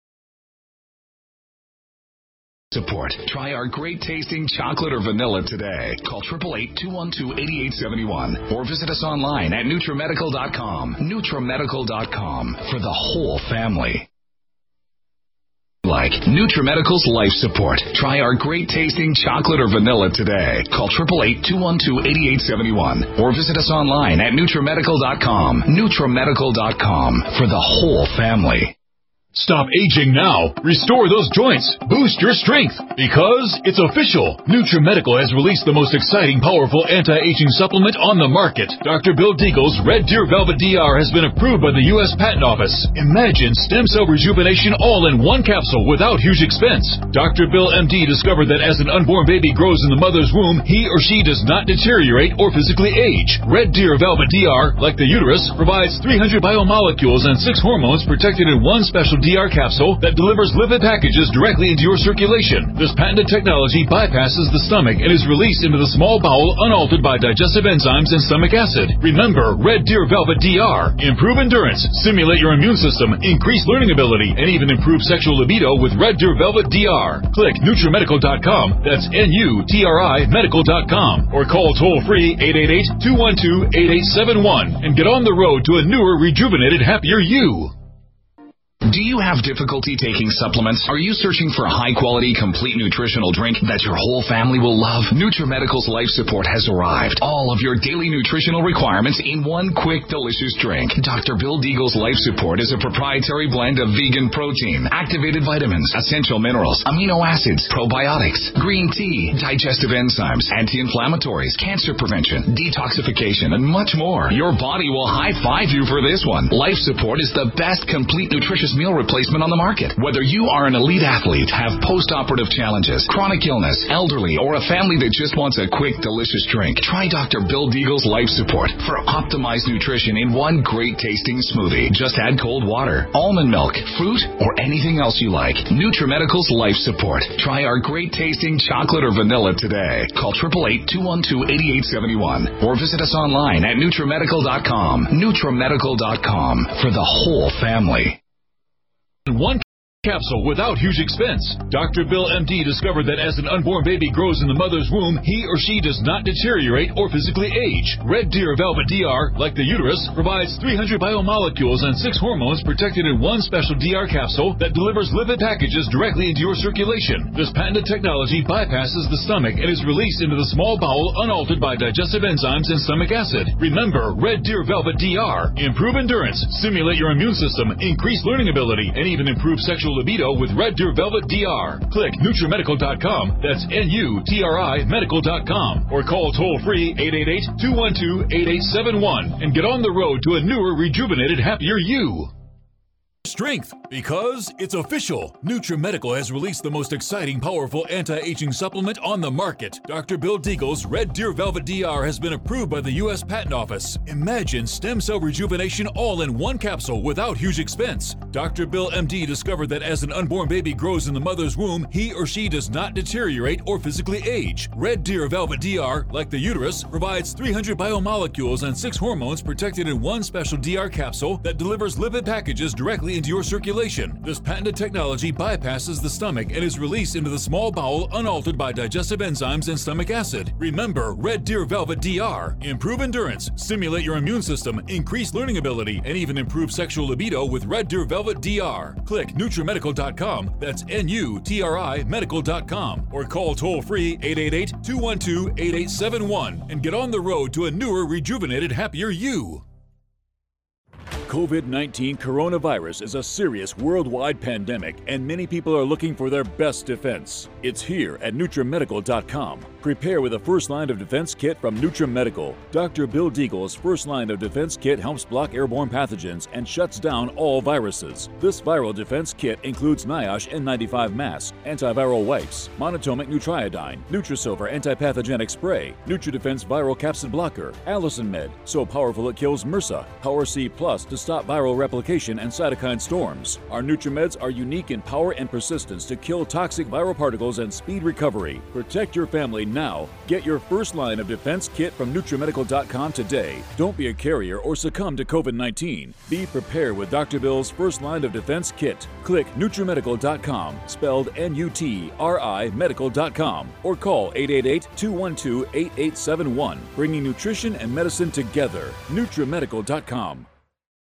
Support. Try our great-tasting chocolate or vanilla today. Call 888-212-8871 or visit us online at NutriMedical.com. NutriMedical.com for the whole family. Like NutriMedical's Life Support. Try our great-tasting chocolate or vanilla today. Call 888-212-8871 or visit us online at NutriMedical.com. NutriMedical.com for the whole family. Stop aging now. Restore those joints. Boost your strength. Because it's official. NutriMedical has released the most exciting, powerful anti-aging supplement on the market. Dr. Bill Deagle's Red Deer Velvet DR has been approved by the U.S. Patent Office. Imagine stem cell rejuvenation all in one capsule without huge expense. Dr. Bill MD discovered that as an unborn baby grows in the mother's womb, he or she does not deteriorate or physically age. Red Deer Velvet DR, like the uterus, provides 300 biomolecules and 6 hormones protected in one special DR capsule that delivers lipid packages directly into your circulation. This patented technology bypasses the stomach and is released into the small bowel unaltered by digestive enzymes and stomach acid. Remember Red Deer Velvet DR. Improve endurance, stimulate your immune system, increase learning ability, and even improve sexual libido with Red Deer Velvet DR. Click NutriMedical.com. That's NUTRI Medical.com. Or call toll-free 888-212-8871 and get on the road to a newer, rejuvenated, happier you. Do you have difficulty taking supplements? Are you searching for a high-quality, complete nutritional drink that your whole family will love? NutriMedical's Life Support has arrived. All of your daily nutritional requirements in one quick, delicious drink. Dr. Bill Deagle's Life Support is a proprietary blend of vegan protein, activated vitamins, essential minerals, amino acids, probiotics, green tea, digestive enzymes, anti-inflammatories, cancer prevention, detoxification, and much more. Your body will high-five you for this one. Life Support is the best complete nutritious meal replacement on the market. Whether you are an elite athlete, have post-operative challenges, chronic illness, elderly, or a family that just wants a quick, delicious drink, try Dr. Bill Deagle's Life Support for optimized nutrition in one great tasting smoothie. Just add cold water, almond milk, fruit, or anything else you like. NutriMedical's Life Support. Try our great tasting chocolate or vanilla today. Call 888-212-8871 or visit us online at NutriMedical.com. NutriMedical.com for the whole family. One capsule without huge expense. Dr. Bill MD discovered that as an unborn baby grows in the mother's womb, he or she does not deteriorate or physically age. Red Deer Velvet DR, like the uterus, provides 300 biomolecules and 6 hormones protected in one special DR capsule that delivers lipid packages directly into your circulation. This patented technology bypasses the stomach and is released into the small bowel unaltered by digestive enzymes and stomach acid. Remember Red Deer Velvet DR. Improve endurance, stimulate your immune system, increase learning ability, and even improve sexual libido with Red Deer Velvet DR. Click NutriMedical.com. That's NUTRI Medical.com. Or call toll-free 888-212-8871 and get on the road to a newer, rejuvenated, happier you. Strength, because it's official. NutriMedical has released the most exciting, powerful anti-aging supplement on the market. Dr. Bill Deagle's Red Deer Velvet DR has been approved by the U.S. Patent Office. Imagine stem cell rejuvenation all in one capsule without huge expense. Dr. Bill MD discovered that as an unborn baby grows in the mother's womb, he or she does not deteriorate or physically age. Red Deer Velvet DR, like the uterus, provides 300 biomolecules and 6 hormones protected in one special DR capsule that delivers lipid packages directly into your circulation. This patented technology bypasses the stomach and is released into the small bowel unaltered by digestive enzymes and stomach acid. Remember Red Deer Velvet DR. Improve endurance, stimulate your immune system, increase learning ability, and even improve sexual libido with Red Deer Velvet DR. Click NutriMedical.com. That's NUTRI Medical.com. Or call toll-free 888-212-8871 and get on the road to a newer, rejuvenated, happier you. COVID-19 coronavirus is a serious worldwide pandemic, and many people are looking for their best defense. It's here at NutriMedical.com. Prepare with a first line of defense kit from NutriMedical. Dr. Bill Deagle's first line of defense kit helps block airborne pathogens and shuts down all viruses. This viral defense kit includes NIOSH N95 mask, antiviral wipes, monatomic Nutriodine, Nutrisilver antipathogenic spray, NutriDefense viral capsid blocker, Allison Med, so powerful it kills MRSA, Power C Plus to stop viral replication and cytokine storms. Our NutriMeds are unique in power and persistence to kill toxic viral particles and speed recovery. Protect your family now. Get your first line of defense kit from NutriMedical.com today. Don't be a carrier or succumb to COVID-19. Be prepared with Dr. Bill's first line of defense kit. Click NutriMedical.com, spelled N-U-T-R-I Medical.com, or call 888-212-8871, bringing nutrition and medicine together. NutriMedical.com.